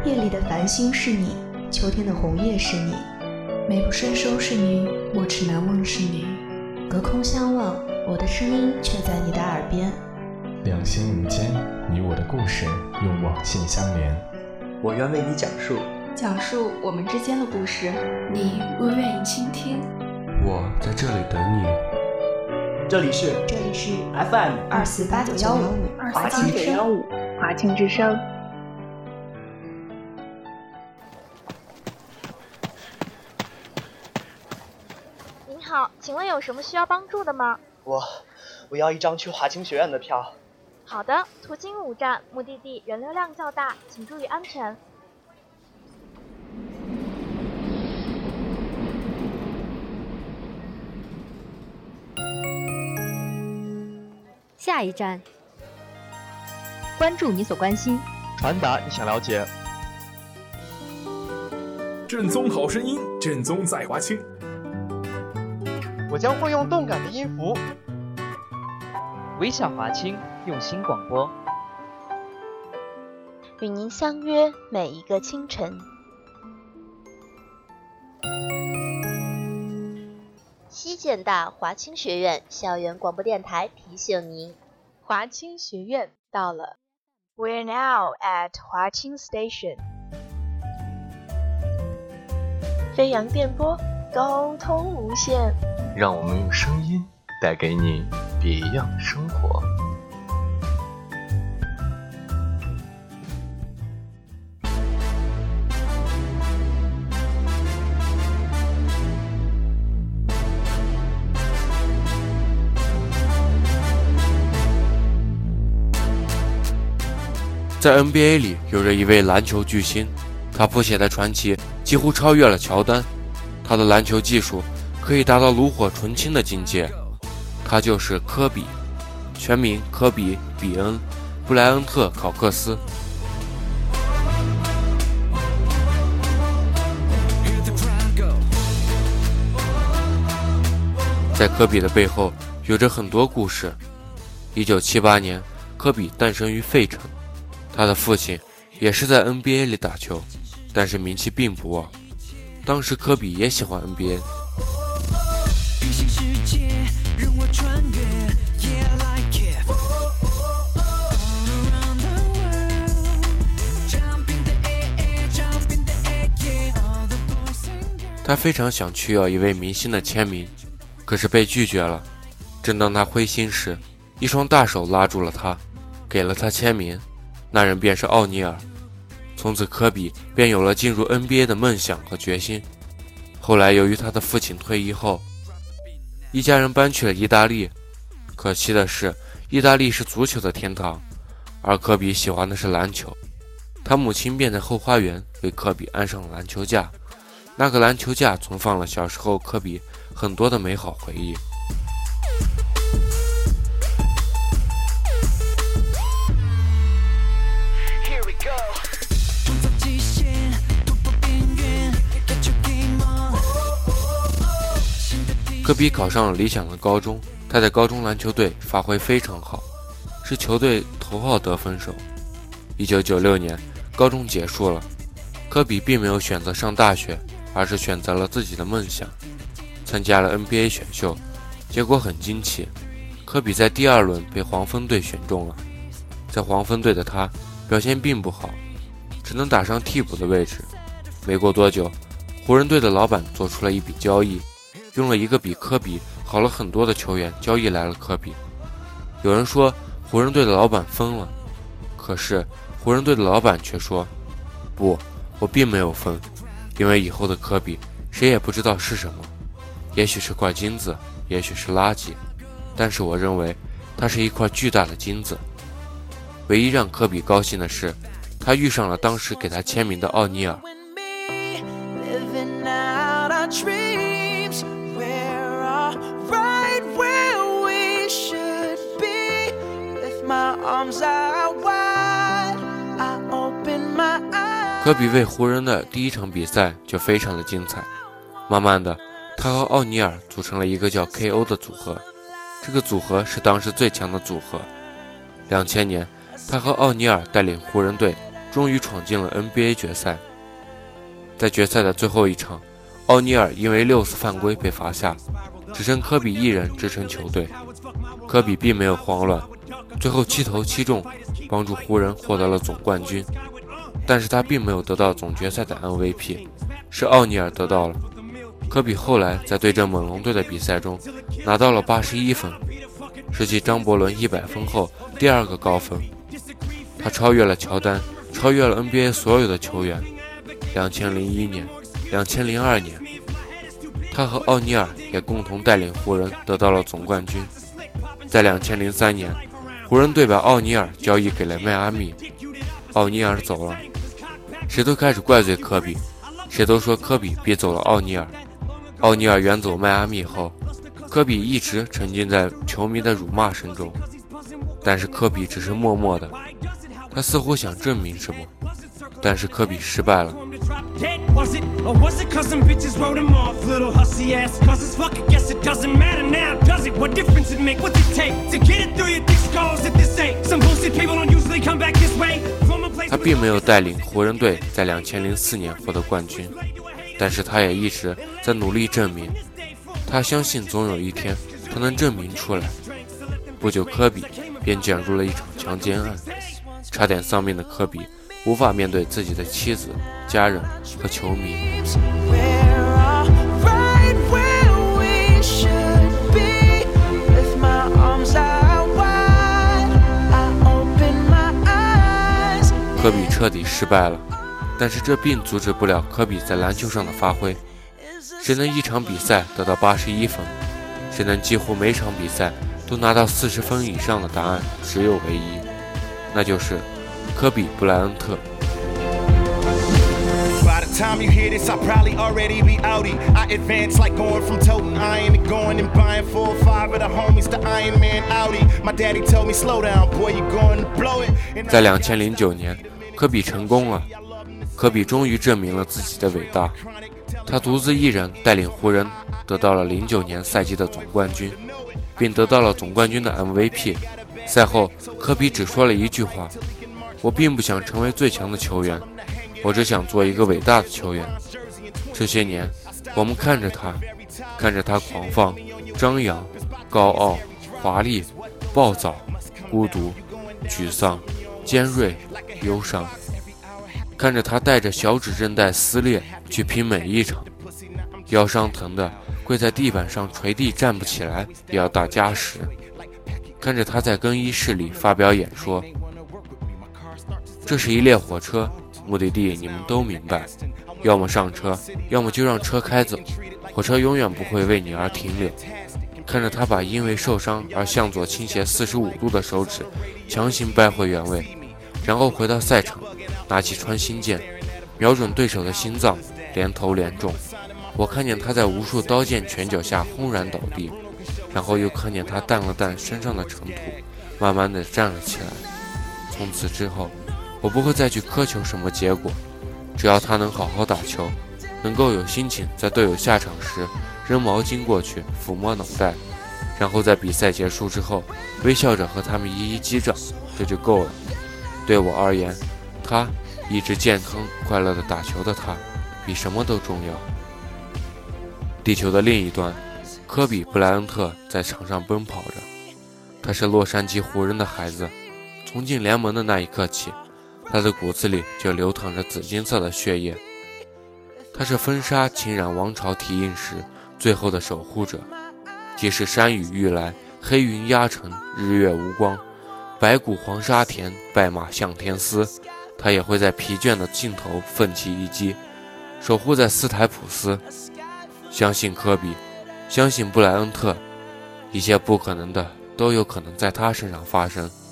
夜里的繁星是你，秋天的红叶是你， 美不胜收是你，莫齿难忘是你。 隔空相望，我的声音却在你的耳边。 两心无间，你我的故事用网信相连。 我愿为你讲述我们之间的故事，你若愿意倾听， 我在这里等你。 这里是 FM 24895 华清之声，华清之声。 您好，请问有什么需要帮助的吗？ 我要一张去华清学院的票。 好的，途经5站，目的地人流量较大，请注意安全。 下一站，关注你所关心， 传达你想了解。 正宗好声音，正宗在华清。 我将会用动感的音符， 微笑华清，用心广播， 与您相约每一个清晨。西建大华清学院校园广播电台提醒您，华清学院到了。We're now at 华清 Station。飞扬电波，沟通无限。 让我们用声音带给你别样生活。 在 NBA 里有着一位篮球巨星，他谱写的传奇几乎超越了乔丹，他的篮球技术可以达到炉火纯青的境界。他就是科比，全名科比·比恩·布莱恩特·考克斯。在科比的背后有着很多故事。1978年，科比诞生于费城，他的父亲也是在 NBA 里打球，但是名气并不旺。当时科比也喜欢 NBA。他非常想去要一位明星的签名，可是被拒绝了。正当他灰心时，一双大手拉住了他，给了他签名，那人便是奥尼尔。从此科比便有了进入 NBA 的梦想和决心。后来由于他的父亲退役后，一家人搬去了意大利。可惜的是，意大利是足球的天堂，而科比喜欢的是篮球。他母亲便在后花园为科比安上了篮球架，那个篮球架存放了小时候科比很多的美好回忆。科比考上了理想的高中，他在高中篮球队发挥非常好，是球队头号得分手。1996年，高中结束了，科比并没有选择上大学，而是选择了自己的梦想，参加了 NBA 选秀。结果很惊奇，科比在第2轮被黄蜂队选中了。在黄蜂队的他表现并不好，只能打上替补的位置。没过多久，湖人队的老板做出了一笔交易，用了一个比科比好了很多的球员交易来了科比。有人说湖人队的老板疯了，可是湖人队的老板却说，不，我并没有疯，因为以后的科比谁也不知道是什么，也许是块金子，也许是垃圾，但是我认为它是一块巨大的金子。唯一让科比高兴的是，他遇上了当时给他签名的奥尼尔。科比为湖人的第1场比赛就非常的精彩，慢慢的他和奥尼尔组成了一个叫 KO 的组合，这个组合是当时最强的组合。2000年他和奥尼尔带领湖人队终于闯进了 NBA 决赛。在决赛的最后一场，奥尼尔因为6次犯规被罚下，只剩科比一人支撑球队。科比并没有慌乱，最后7投7中，帮助湖人获得了总冠军。但是他并没有得到总决赛的 MVP， 是奥尼尔得到了。科比后来在对阵猛龙队的比赛中拿到了81分，是继张伯伦100分后第2个高分。他超越了乔丹，超越了 NBA 所有的球员。2001年、2002年，他和奥尼尔也共同带领湖人得到了总冠军。在2003年，湖人队把奥尼尔交易给了迈阿密，奥尼尔走了，谁都开始怪罪科比，谁都说科比逼走了奥尼尔。奥尼尔远走迈阿密后，科比一直沉浸在球迷的辱骂声中，但是科比只是默默的，他似乎想证明什么，但是科比失败了。他并没有带领湖人队在2004年获得冠军，但是他也一直在努力证明，他相信总有一天他能证明出来。不久科比便卷入了一场强奸案，差点丧命的科比无法面对自己的妻子、家人和球迷。科比彻底失败了，但是这并阻止不了科比在篮球上的发挥。谁能一场比赛得到81分？谁能几乎每场比赛都拿到40分以上的答案只有唯一，那就是科比布莱恩特。 Time you hear this, I'll probably already be outie. I advance like going from toting iron to going and buying 4 or 5 of the homies to Iron Man Audi. My daddy told me slow down, boy, you going to blow it. 在2009年，科比成功了。科比终于证明了自己的伟大。他独自一人带领湖人得到了09年赛季的总冠军，并得到了总冠军的 MVP。赛后，科比只说了一句话：“我并不想成为最强的球员。”我只想做一个伟大的球员。这些年，我们看着他狂放、张扬、高傲、华丽、暴躁、孤独、沮丧、尖锐、忧伤，看着他带着小指韧带撕裂去拼每一场，腰伤疼的跪在地板上捶地站不起来也要打加时，看着他在更衣室里发表演说。这是一列火车，目的地你们都明白，要么上车，要么就让车开走，火车永远不会为你而停留。看着他把因为受伤而向左倾斜45度的手指强行掰回原位，然后回到赛场，拿起穿心箭，瞄准对手的心脏，连投连中。我看见他在无数刀剑拳脚下轰然倒地，然后又看见他淡了淡身上的尘土，慢慢地站了起来。从此之后，我不会再去苛求什么结果，只要他能好好打球，能够有心情在队友下场时扔毛巾过去抚摸脑袋，然后在比赛结束之后微笑着和他们一一击掌，这就够了。对我而言，他一直健康快乐的打球的他比什么都重要。地球的另一端，科比布莱恩特在场上奔跑着。他是洛杉矶湖人的孩子，从进联盟的那一刻起，他的骨子里就流淌着紫金色的血液。他是风沙侵染王朝体印时最后的守护者，即使山雨欲来，黑云压城，日月无光，白骨黄沙田，败马向天嘶，他也会在疲倦的尽头奋起一击，守护在斯台普斯。相信科比，相信布莱恩特，一切不可能的都有可能在他身上发生。